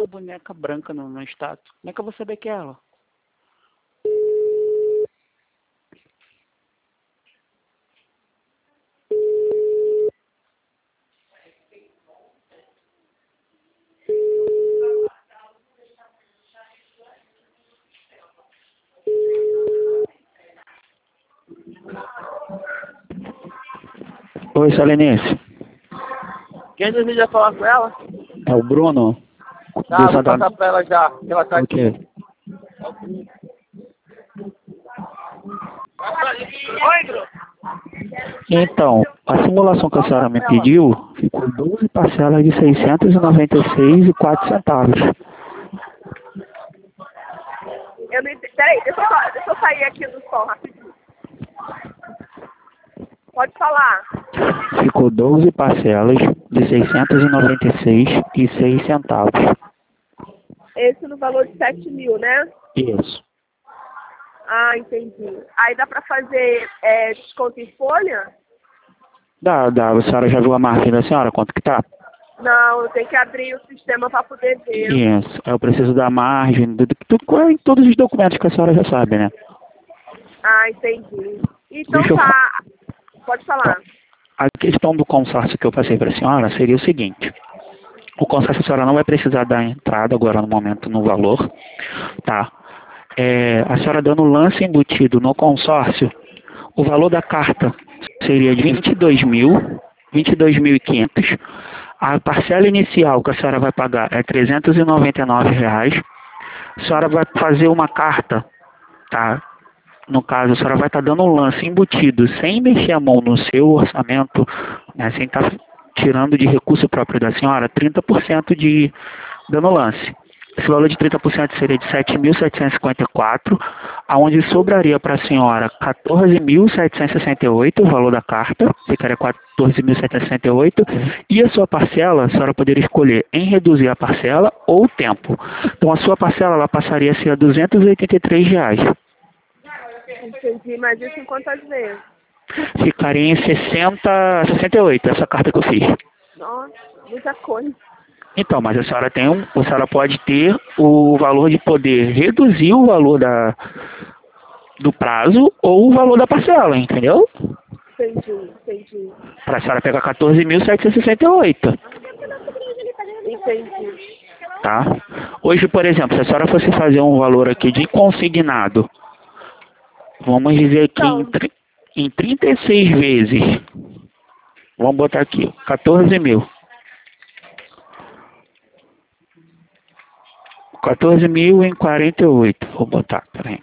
uma boneca branca no status. Como é que eu vou saber que é ela? Oi, Salenice. Quem deseja falar com ela? É o Bruno. Tá, vou passar pra ela já, que ela tá aqui. Ok. Oi, Bruno. Então, a simulação que a senhora me pediu ficou 12 parcelas de R$ 696,04. Eu não entendi. Peraí, deixa eu sair aqui do som rapidinho. Pode falar. Ficou 12 parcelas de R$ 696,06. Esse no valor de 7.000, né? Isso. Ah, entendi. Aí dá pra fazer desconto em folha? Dá. A senhora já viu a margem da senhora? Quanto que tá? Não, eu tenho que abrir o sistema para poder ver. Isso. Eu preciso da margem, todos os documentos que a senhora já sabe, né? Ah, entendi. Então Deixa eu tá. Pode falar. A questão do consórcio que eu passei para a senhora seria o seguinte. O consórcio a senhora não vai precisar dar entrada agora no momento no valor, tá? A senhora dando lance embutido no consórcio, o valor da carta seria de 22.500. A parcela inicial que a senhora vai pagar é R$ 399. A senhora vai fazer uma carta, tá? No caso, a senhora vai estar dando um lance embutido, sem mexer a mão no seu orçamento, né, sem estar tirando de recurso próprio da senhora, 30% de dando lance. Esse valor de 30% seria de 7.754, aonde sobraria para a senhora 14.768, o valor da carta, ficaria 14.768, e a sua parcela, a senhora poderia escolher em reduzir a parcela ou o tempo. Então a sua parcela ela passaria a ser R$ 283. Entendi, mas isso em quantas vezes? Ficaria em 68, essa carta que eu fiz. Nossa, muita coisa. Então, mas a senhora pode ter o valor de poder reduzir o valor do prazo ou o valor da parcela, entendeu? Entendi. Para a senhora pegar 14.768. Entendi. Tá? Hoje, por exemplo, se a senhora fosse fazer um valor aqui de consignado, vamos dizer que em 36 vezes, vamos botar aqui, 14 mil. 14.000 em 48, vou botar, peraí.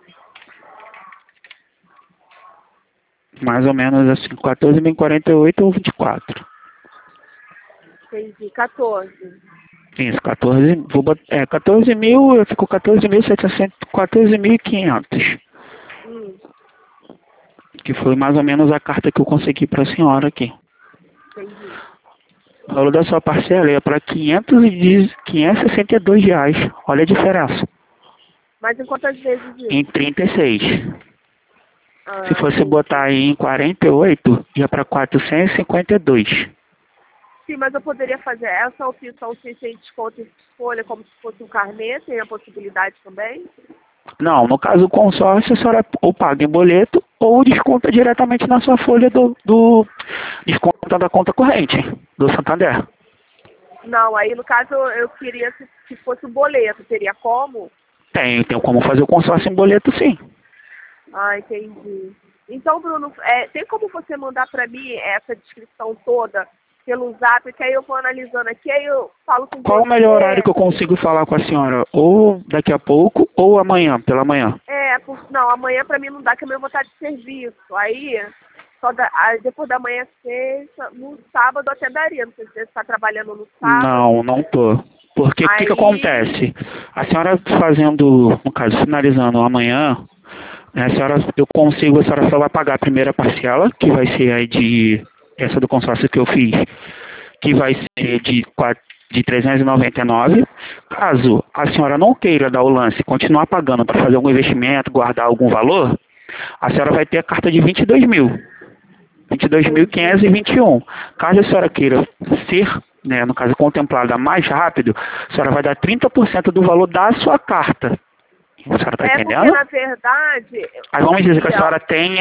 Mais ou menos assim, 14.000 em 48 ou 24. Entendi, 14. Isso, 14, 14 mil, ficou 14.700, 14.500. Que foi mais ou menos a carta que eu consegui para a senhora aqui. Entendi. O valor da sua parcela é para R$ 562. Olha a diferença. Mas em quantas vezes isso? Em 36. Se fosse entendi. botar aí em 48, ia para 452. Sim, mas eu poderia fazer essa opção sem desconto em folha, como se fosse um carnê, tem a possibilidade também? Não, no caso do consórcio, a senhora ou paga em boleto ou desconta diretamente na sua folha desconta da conta corrente do Santander. Não, aí no caso eu queria se fosse um boleto, teria como? Tem como fazer o consórcio em boleto, sim. Ah, entendi. Então, Bruno, tem como você mandar para mim essa descrição toda pelo zap, que aí eu vou analisando aqui, aí eu falo com você. Qual o melhor horário que eu consigo falar com a senhora? Ou daqui a pouco, ou amanhã, pela manhã? Não, amanhã para mim não dá, que amanhã eu vou estar de serviço. Aí, depois da manhã sexta, no sábado até daria. Não sei se você está trabalhando no sábado. Não tô. Porque o que acontece? A senhora fazendo, no caso, finalizando amanhã, a senhora só vai pagar a primeira parcela, que vai ser aí essa do consórcio que eu fiz, que vai ser de 399. Caso a senhora não queira dar o lance, continuar pagando para fazer algum investimento, guardar algum valor, a senhora vai ter a carta de 22.000. 22.521. Caso a senhora queira ser né, no caso contemplada mais rápido, a senhora vai dar 30% do valor da sua carta. A senhora está entendendo? Porque, na verdade... Aí vamos dizer que a senhora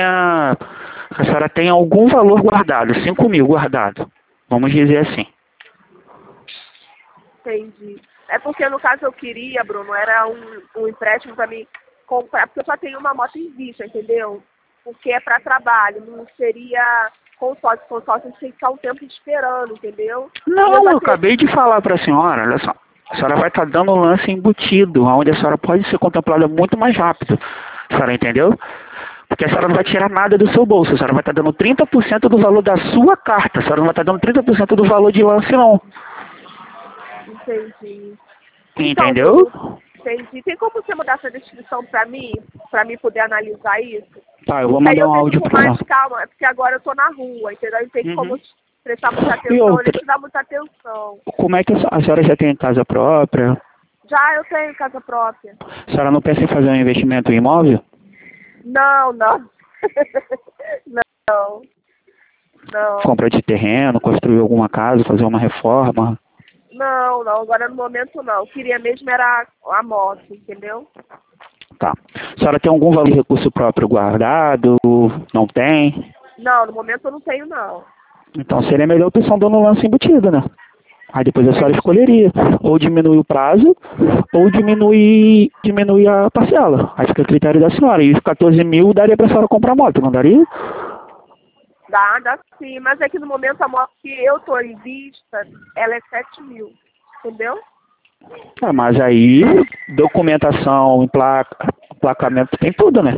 tenha algum valor guardado, 5.000 guardado. Vamos dizer assim. Entendi. É porque, no caso, eu queria, Bruno, era um empréstimo para mim comprar, porque eu só tenho uma moto em vista, entendeu? Porque é para trabalho, não seria consórcio. Consórcio a gente tem que ficar um tempo esperando, entendeu? Não, eu acabei de falar para a senhora, olha só. A senhora vai estar dando um lance embutido, onde a senhora pode ser contemplada muito mais rápido. A senhora entendeu? Porque a senhora não vai tirar nada do seu bolso. A senhora vai estar dando 30% do valor da sua carta. A senhora não vai estar dando 30% do valor de lance, não. Entendi. Entendeu? Então, entendi. Tem como você mudar essa descrição para mim poder analisar isso? Tá, eu vou mandar um áudio para pra mais senhora. calma, é porque agora eu tô na rua, entendeu? Não tem como prestar muita E atenção, outra, nem te dar muita atenção. como é que a senhora já tem casa própria? Já eu tenho casa própria. A senhora não pensa em fazer um investimento em imóvel? Não. Não. Compra de terreno, construir alguma casa, fazer uma reforma? Não, agora no momento não. Eu queria mesmo era a moto, entendeu? Tá. A senhora tem algum valor de recurso próprio guardado? Não tem? Não, no momento eu não tenho, não. Então seria a melhor opção dando lance embutido, né? Aí depois a senhora escolheria ou diminuir o prazo ou diminuir a parcela. Aí fica a critério da senhora. E os 14.000 daria pra senhora comprar moto, não daria? Dá sim. Mas é que no momento a moto que eu tô em vista, ela é 7.000. Entendeu? Ah, mas aí documentação, emplacamento, tem tudo, né?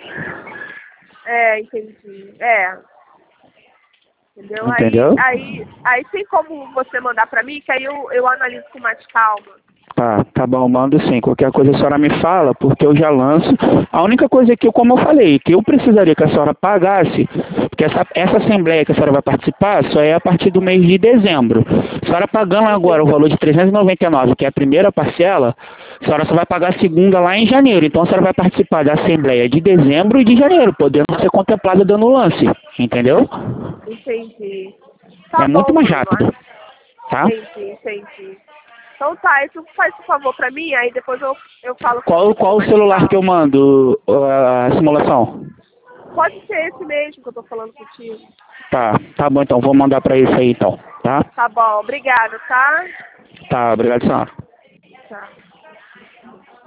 É, entendi. Entendeu? Entendeu? Aí tem como você mandar pra mim, que aí eu analiso com mais calma. Tá bom, mando sim. Qualquer coisa a senhora me fala, porque eu já lanço. A única coisa é que, como eu falei, que eu precisaria que a senhora pagasse, porque essa assembleia que a senhora vai participar só é a partir do mês de dezembro. A senhora pagando agora o valor de 399, que é a primeira parcela, a senhora só vai pagar a segunda lá em janeiro. Então a senhora vai participar da assembleia de dezembro e de janeiro, podendo ser contemplada dando lance. Entendeu? Entendi. É muito mais rápido. Tá? Entendi. Então tá, isso faz um favor pra mim, aí depois eu falo... Qual o celular que eu mando a simulação? Pode ser esse mesmo que eu tô falando contigo. Tá bom então, vou mandar pra esse aí então, tá? Tá bom, obrigado, tá? Tá, obrigado, senhora. Tchau.